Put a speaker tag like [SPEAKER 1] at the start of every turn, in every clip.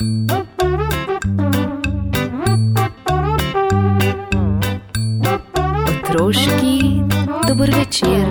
[SPEAKER 1] Otroški dober večer.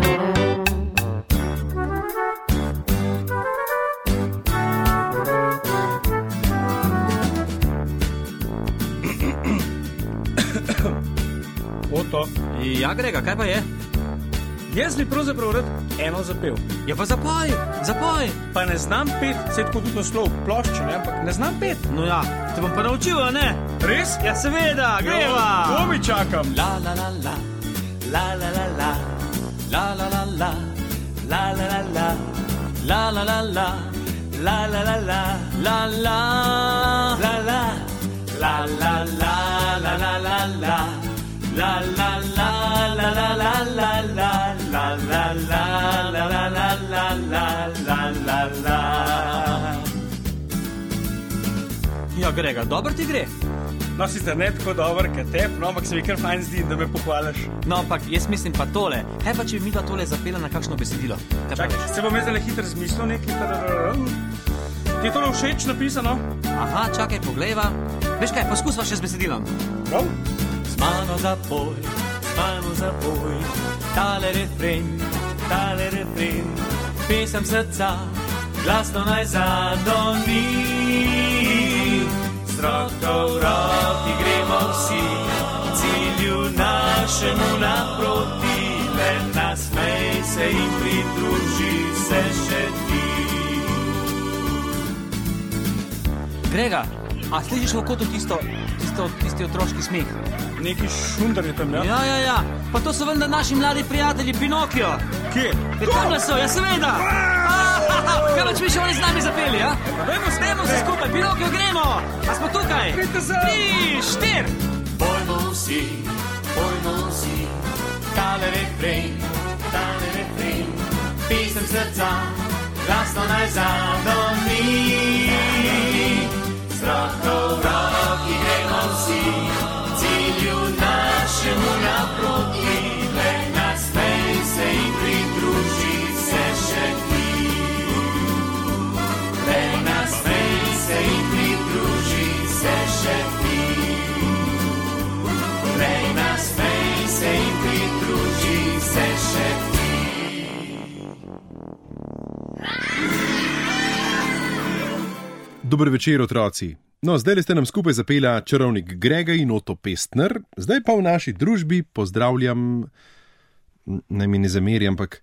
[SPEAKER 2] Oto.
[SPEAKER 3] Ja, Grega, kaj pa je?
[SPEAKER 2] Jaz bi pravzaprav rad eno zapel.
[SPEAKER 3] Ja pa zapoj.
[SPEAKER 2] Pa ne znam pet, se tako tudi naslov plošče, ne? Ampak ne znam pet.
[SPEAKER 3] No ja, te bom pa naučil, a ne?
[SPEAKER 2] Res?
[SPEAKER 3] Ja, seveda, greva.
[SPEAKER 2] To mi čakam.
[SPEAKER 3] La la la la, la la la la, la la la la, la la la la, la la la la, la la la la, la la la la, la la la la la la la. La la la la la la la la la la la la la la la la. Ja, Grega, dobro ti gre.
[SPEAKER 2] No, sicer ne tako dober, kot tep, no, ampak se mi kar fajn zdi, da me pohvališ.
[SPEAKER 3] No, ampak jaz mislim pa tole. Kaj pa, če bi mi da tole zapela na kakšno besedilo?
[SPEAKER 2] Čakaj, se bom jaz hitro zmislil nekaj. Ti je tole všeč napisano?
[SPEAKER 3] Aha, čakaj, poglejva. Veš kaj, poskusva še z besedilom.
[SPEAKER 2] Prav?
[SPEAKER 3] S mano zapoj, tale refren, pesem srca, glasno naj zadoni. Z roko v roki gremo vsi, cilju našemu naproti, le nasmej se in pridruži se še ti. Grega, a slišiš v kotu tisti otroški smeh?
[SPEAKER 2] Neki šundar je tam, ja?
[SPEAKER 3] Ja. Pa to so vendar naši mladi prijatelji Pinokio.
[SPEAKER 2] Kje?
[SPEAKER 3] Tamle so, ja seveda. Kaj pa če bi še oni z nami zapeli, ja? Dajmo se skupaj, Pinokio, gremo. A smo tukaj? 3, 4. Pojmo vsi, tale refren, pesem srca, glasno naj zadoni. Z roko v roki gremo vsi, cilju našemu naproti, le nasmej se in pridruži se še ti. Le nasmej se in pridruži se še ti. Le nasmej se in pridruži se še ti.
[SPEAKER 4] Dober večer, otroci. No, zdaj ste nam skupaj zapela čarovnik Grega in Oto Pestner, zdaj pa v naši družbi pozdravljam, naj mi ne zameri, ampak,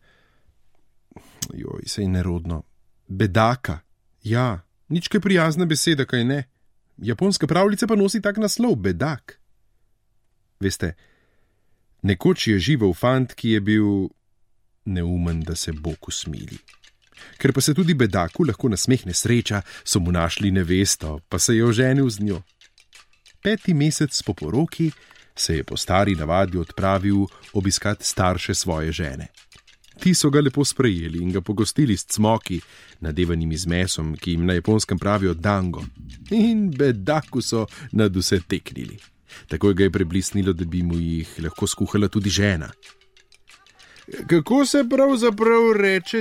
[SPEAKER 4] sej nerodno, bedaka. Ja, nič kaj prijazna beseda, kaj ne? Japonska pravljica pa nosi tak naslov, bedak. Veste, nekoč je živel fant, ki je bil neumen, da se Bog usmili. Ker pa se tudi bedaku lahko nasmehne sreča, so mu našli nevesto, pa se je oženil z njo. 5. mesec po poroki se je po stari navadi odpravil obiskat starše svoje žene. Ti so ga lepo sprejeli in ga pogostili s cmoki, nadevanimi z mesom, ki jim na Japonskem pravijo dango. In bedaku so nad vse teknili. Takoj ga je preblisnilo, da bi mu jih lahko skuhala tudi žena. Kako se pravzaprav reče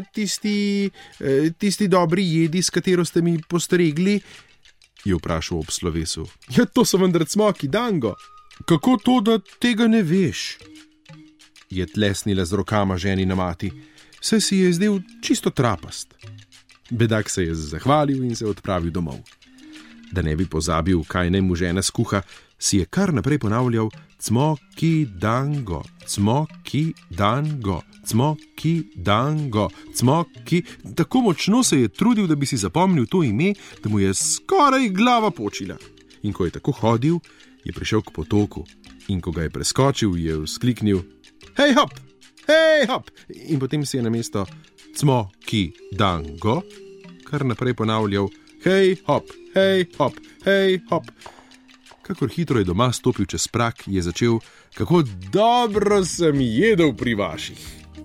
[SPEAKER 4] tisti dobri jedi, s katero ste mi postregli? Je vprašal ob slovesu. Ja, to so vendar cmoki, dango. Kako to, da tega ne veš? Je tlesnila z rokama ženina mati. Saj si je zdel čisto trapast. Bedak se je zahvalil in se odpravil domov. Da ne bi pozabil, kaj naj mu žena skuha, si je kar naprej ponavljal cmoki dango, cmoki dango, cmoki dango, cmoki. Tako močno se je trudil, da bi si zapomnil to ime, da mu je skoraj glava počila. In ko je tako hodil, je prišel k potoku in ko ga je preskočil, je vzkliknil hej hop, hej hop, in potem si je namesto cmoki dango kar naprej ponavljal hej hop, hej hop, hej hop. Kakor hitro je doma stopil čez prak, je začel, kako dobro sem jedel pri vaših.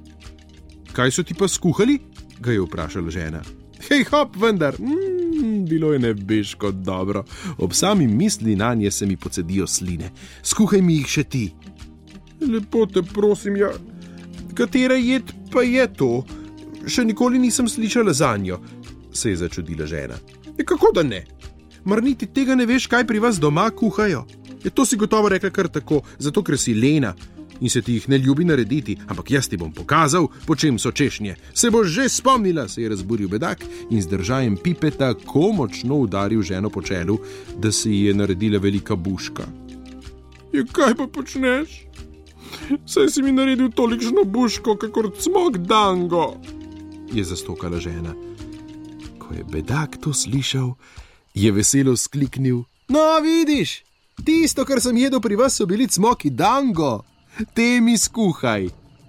[SPEAKER 4] Kaj so ti pa skuhali? Ga je vprašala žena. Hej hop, vendar, bilo je nebeško dobro. Ob sami misli nanje se mi pocedijo sline. Skuhaj mi jih še ti. Lepo te prosim, ja. Katera jed pa je to? Še nikoli nisem slišala zanjo, se je začudila žena. Kako da ne? mar niti tega ne veš, kaj pri vas doma kuhajo. To si gotovo rekla kar tako, zato ker si lena in se ti jih ne ljubi narediti, ampak jaz ti bom pokazal, po čem so češnje. Se boš že spomnila, se je razburil bedak in z držajem pipe tako močno udaril ženo po čelu, da se ji je naredila velika buška. Kaj pa počneš? Saj si mi naredil tolikšno buško, kakor cmok dango, je zastokala žena. Ko je bedak to slišal, je veselo skliknil. No, vidiš, tisto, kar sem jedel pri vas, so bili cmoki dango. Te mi skuhaj.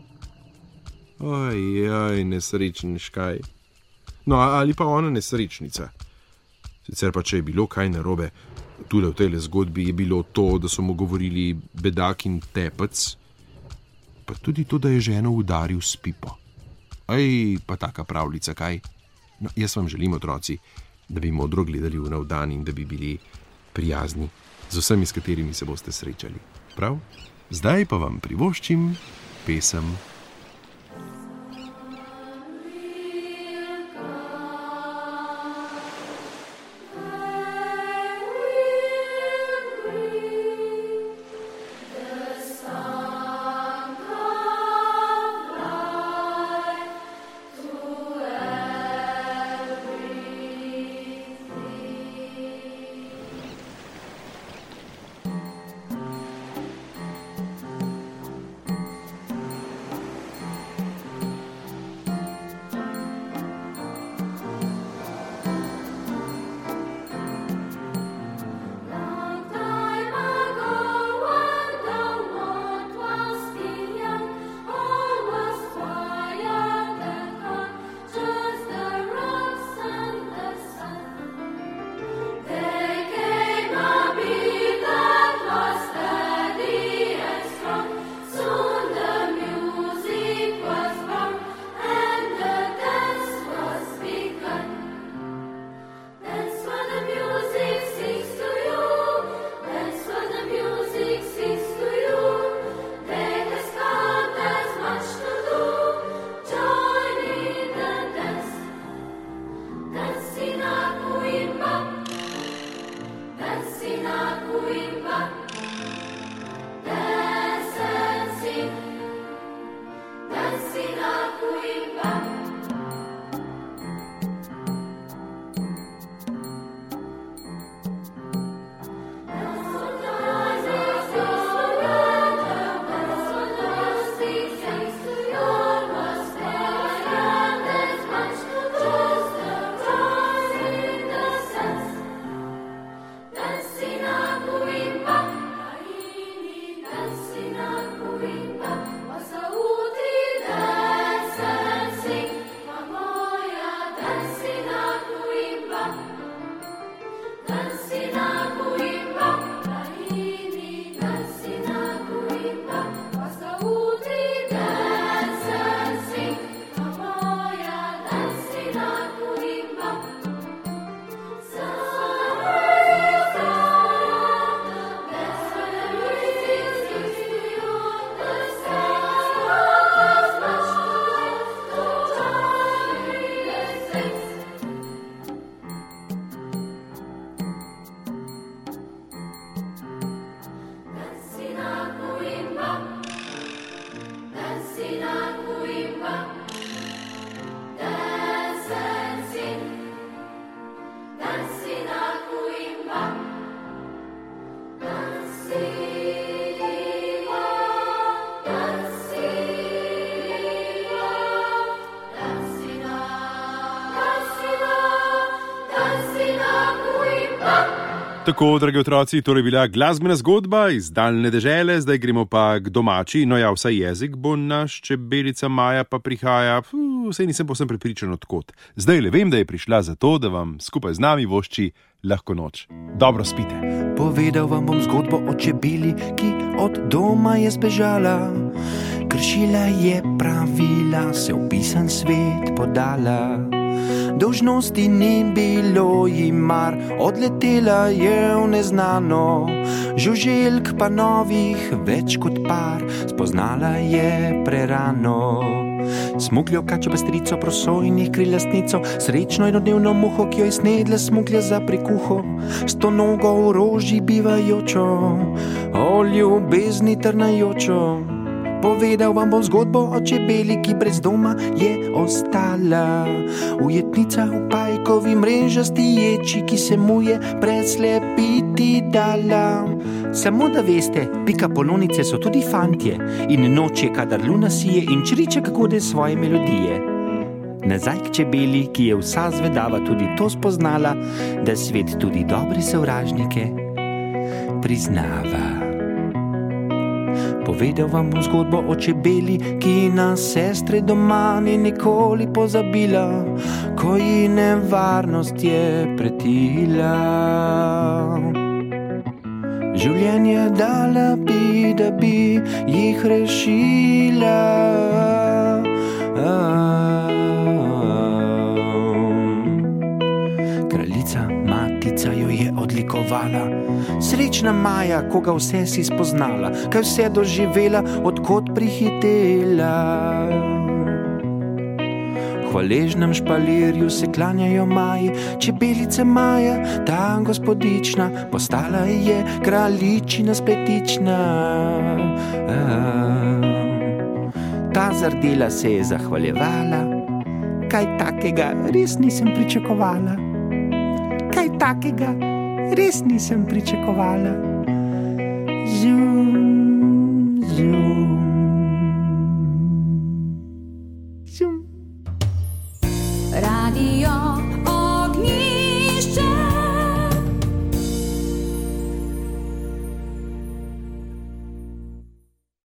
[SPEAKER 4] Ojoj, nesrečniškaj. No, ali pa ona nesrečnica. Sicer pa, če je bilo kaj narobe, tudi v tej zgodbi je bilo to, da so mu govorili bedak in tepec, pa tudi to, da je ženo udaril s pipo. Pa taka pravljica, kaj? No, jaz vam želim, otroci, da bi modro gledali v nov dan in da bi bili prijazni z vsemi, s katerimi se boste srečali. Prav? Zdaj pa vam privoščim pesem. Tako, dragi otroci, torej bila glasbena zgodba iz daljne dežele, zdaj gremo pa k domači. No ja, vsaj jezik bo naš, čebelica Maja pa prihaja, saj nisem povsem prepričan odkot. Zdaj le vem, da je prišla zato, da vam skupaj z nami vošči lahko noč. Dobro spite.
[SPEAKER 1] Povedal vam bom zgodbo o čebeli, ki od doma je zbežala. Kršila je pravila, se v pisan svet podala. Dolžnosti ni bilo ji mar, odletela je v neznano. Žuželk pa novih več kot par, spoznala je prerano. Smukljo kačo pestrico, prosojnih krilastnico, srečno enodnevno muho, ki jo je snedla smuklja za prikuho. 100 nogo v roži bivajočo, o ljubezni trnajočo. Povedal vam bom zgodbo o čebeli, ki brez doma je ostala. Ujetnica v pajkovi mrežasti ječi, ki se mu je preslepiti dala. Samo da veste, pika polonice so tudi fantje in noč je, kadar luna sije in čriče kakode svoje melodije. Nazaj k čebeli, ki je vsa zvedava tudi to spoznala, da svet tudi dobre sovražnike priznava. Povedal vam bom zgodbo o čebeli, ki na sestre doma ni nikoli pozabila, ko ji nevarnost je pretila. Življenje dala bi, da bi jih rešila. Kraljica matica jo je odlikovala. Srečna Maja, koga vse si spoznala, kaj vse doživela, odkot prihitela. Hvaležnem špalirju se klanjajo Maji, čebelica Maja, ta gospodična, postala je kraljičina spletična. Ta zardela se je zahvaljevala, kaj takega res nisem pričakovala. Kaj takega res nisem pričakovala. Zum, zum, zum.
[SPEAKER 5] Radio